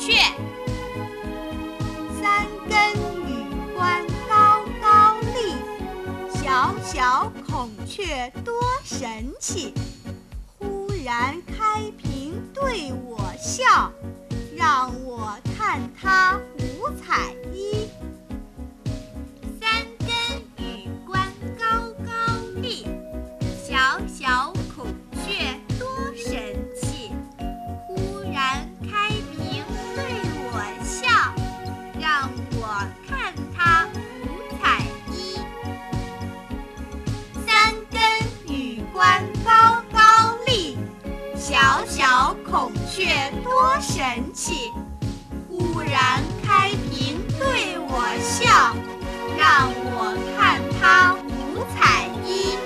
雀。 三根羽冠高高立，小小孔雀多神气。忽然开屏对我笑，让我看它五彩衣。 三根羽冠高高立，小小孔雀多神气。忽然开屏对我笑，让我看它五彩衣。 三根羽冠高高立，小小孔雀多神气。忽然开屏对我笑，让我看它五彩衣。